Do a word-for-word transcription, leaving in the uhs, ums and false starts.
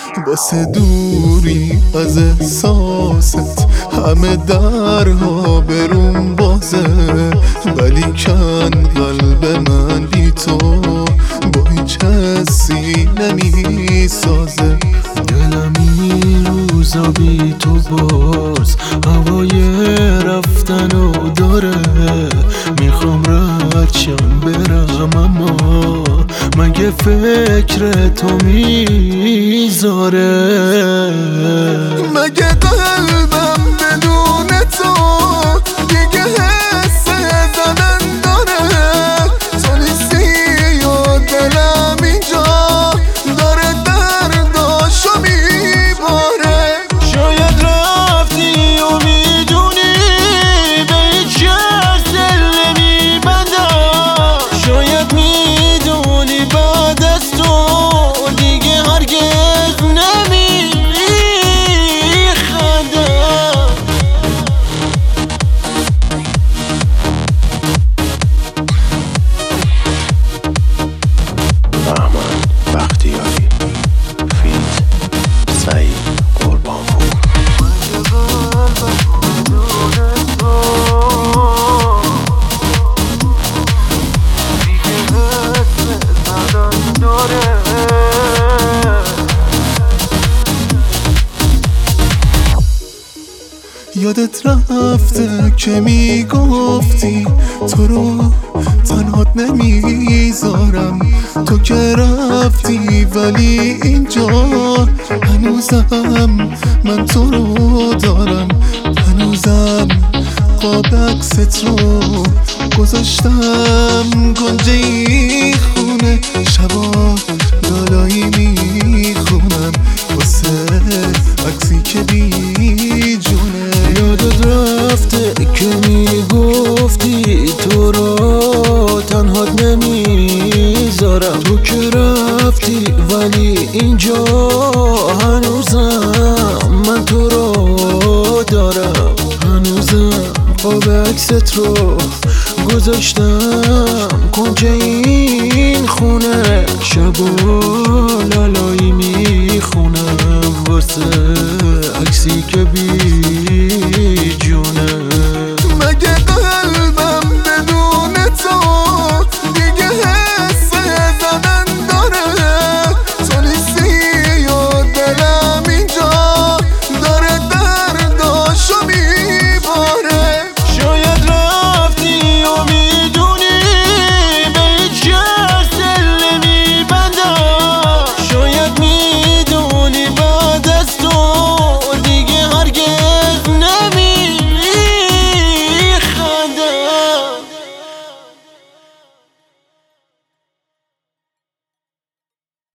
واسه دوری از احساست همه درها برون بازه، ولی کن قلب من بی تو با هیچ حسی نمی سازه. دلم این روزا بی تو باز هوای رفتنو داره، میخوام رد شم برم اما مگه فکر تو میذاره؟ مگه قلبم بدون تو دیگه حس زدن داره؟ تو نیستی و دلم اینجا داره درداشو میباره. شاید رفتی و میدونی به هیچ کس دل نمیبندم، شاید میدونی بعد از تو دیگه هرگز نمیخندم. بهمن بختیاری فیت سعید قربانپور. یادت رفته که میگفتی تو رو تنهات نمیذارم، تو که رفتی ولی اینجا هنوزم من تو رو دارم، هنوزم قاب عکست رو گذاشتم گنجه ای خونه، شبا دالایی میخونم واسه عکسی که بی جونه. یادت رفته که میگفتی تو رو تنهات نمیذارم، تو که رفتی ولی اینجا هنوزم من تو رو دارم، هنوزم قاب عکست رو گذاشتم کنج این خونه، شب و